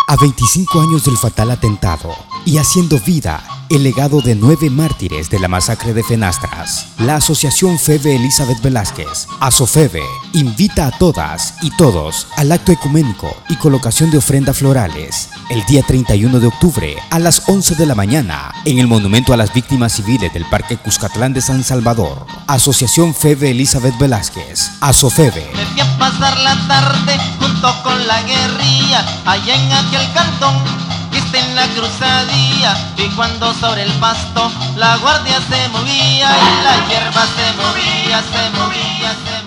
A 25 años del fatal atentado y haciendo vida el legado de 9 mártires de la masacre de Fenastras, la Asociación Febe Elizabeth Velázquez, ASOFEBE, invita a todas y todos al acto ecuménico y colocación de ofrendas florales el día 31 de octubre a las 11 de la mañana en el Monumento a las Víctimas Civiles del Parque Cuscatlán de San Salvador. Asociación Febe Elizabeth Velázquez, ASOFEBE. Me fui a pasar la tarde junto con la guerrilla allá en aquel cantón, viste en la cruzadilla, y cuando sobre el pasto la guardia se movía y la hierba se movía, se movía, se movía.